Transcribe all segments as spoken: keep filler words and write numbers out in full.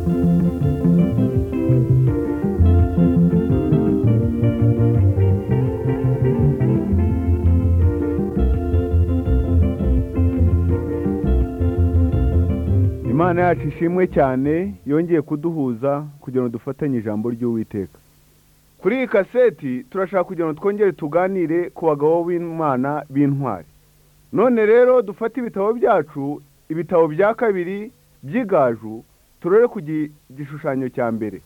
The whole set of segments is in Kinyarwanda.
Imana yacu ishimwe cyane yongeye kuduhuza kugira ngo dufatanye ijambo ry'Uwiteka. Kuri iyi kaseti turashaka kugira ngo twongere tuganire ku bagabo b'Imana b'intwari. None rero dufate ibitabo byacu, ibitabo bya kabiri by'Igaju, turere ku gishushanyo cya mbere.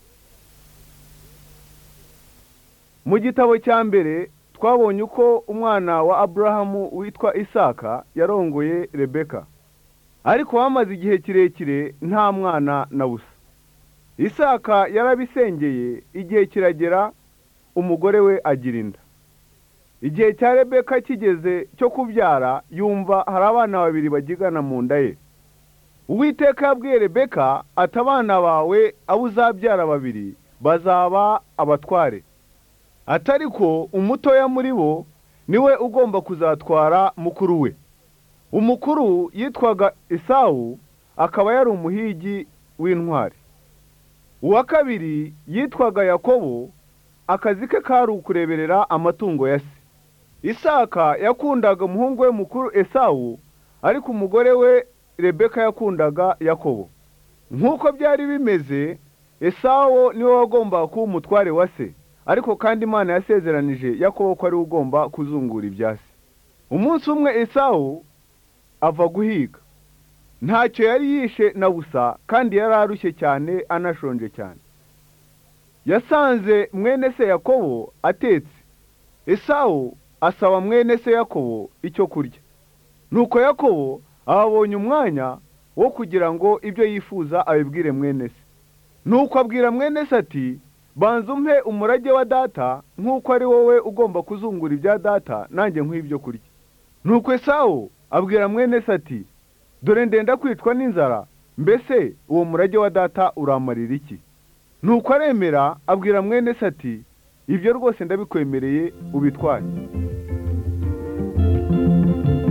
Mu gitabo cya mbere twabonye uko umwana wa Aburahamu witwa Isaka yarongoye Rebeka. Ariko wamaze igihe kirekire nta mwana na busa. Isaka yarabisengeye, igihe kiragera umugore we agira inda. Igihe cya Rebeka kigeze cyo kubyara, yumva hari abana babiri bagigana mu nda ye. Uwiteka yabwiye Rebeka ati abana bawe abo uzabyara babiri bazaba abatware. Atariko umutoya muri bo niwe ugomba kuzatwara mukuru we. Umukuru yitwaga Esawu, akaba yari umuhigi w'intwari. Uwa kabiri yitwaga Yakobo, akazi ke kari ukureberera amatungo ya se. Isaka yakundaga umuhungu we mukuru Esawu, ariko umugore we Rebeka yakundaga Yakobo. Nk'uko byari bimeze, Esawu niwe wagomba kuba umutware wa se, ariko kandi Imana yasezeranije Yakobo ko ari ugomba kuzungura ibya se. Umunsi umwe Esawu ava guhiga. Ntacyo yari yishe na busa, kandi yari arushye cyane anashonje cyane. Yasanze mwene se Yakobo atetse. Esawu asaba mwene se Yakobo icyo kurya. Nuko Yakobo abonye umwanya wo kugira ngo ibyo yifuza abibwire mwene se. Nuko abwira mwene se ati, banza umpe umurage wa data, nk'uko ari wowe ugomba kuzungura ibya data, nanjye nk'ibyo kurya. Nuko Esawu abwira mwene se ati, dore ndenda kwicwa n'inzara, mbese uwo murage wa data uramarira iki? Nuko aremera, abwira mwene se ati, ibyo rwose ndabikwemereye ubitware.